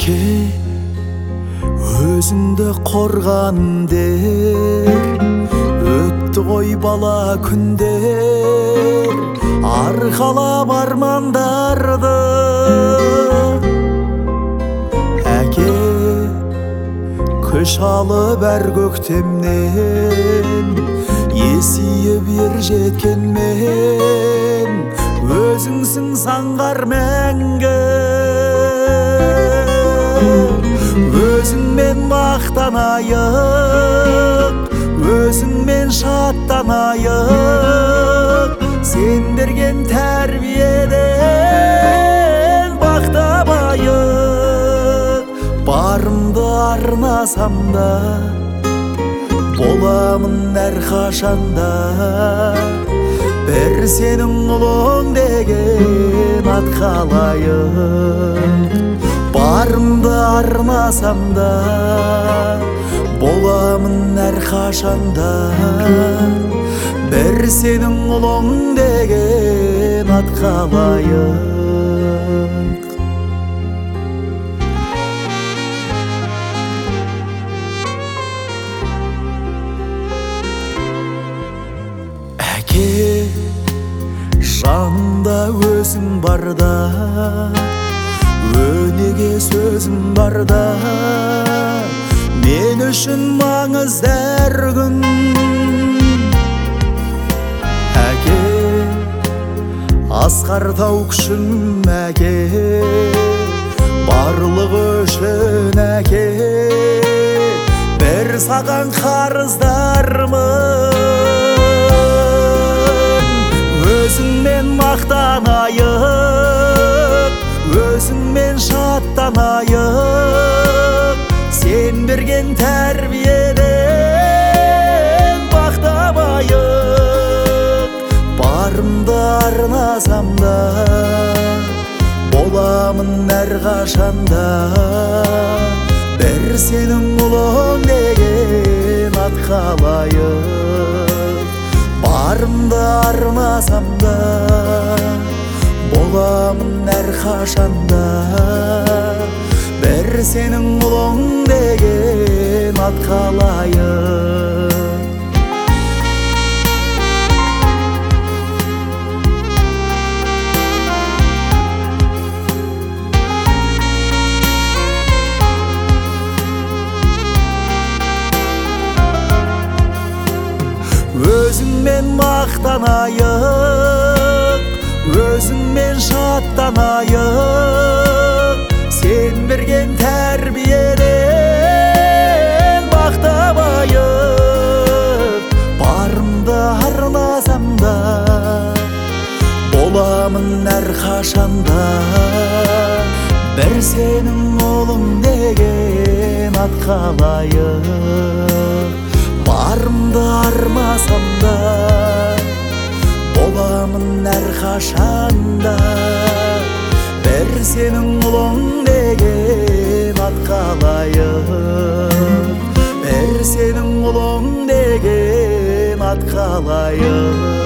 Әке, өзіңді қорғандер, өтті ғой бала күндер, арқалап армандарды. Әке, күш алып әр көктемнен, есейіп ер жеткен мен, өзіңсің саңғар мәңгі. Өзіңмен мақтанайық, өзіңмен шаттанайық, сен берген тәрбиеден бақтабайық. Барымды арнасам да, боламын әрқашанда, бір сенің ұлың деген ат қалайық. Барымды арнасам да, боламын әрқашанда, бір сенің ұлың деген ат қалайық. Әке, жанымда өзің барда, өнеге сөзім барда, мен үшін маңызды әр күн. Әке, асқар тау күшім әке, барлығы үшін әке, бір саған қарыздармын. Өзіңмен мақтанайық, өзіңмен шаттанайық, сен берген тәрбиеден бақтабайық. Барымды арнасам да, боламын әрқашанда, бір сенің ұлың деген ат қалайық. Барымды арнасам да, боламын әрқашанда, бір сенің ұлың деген ат қалайық. Өзіңмен мақтанайық, өзіңмен шаттанайық, сен берген тәрбиеден бақтабайық. Барымды арнасам да, боламын әрқашанда, бір сенің ұлың деген ат қалайық. Барымды армасам да, боламын әрқашанда, бір сенің ұлың деген ат қалайық. Бір сенің ұлың деген ат қалайық.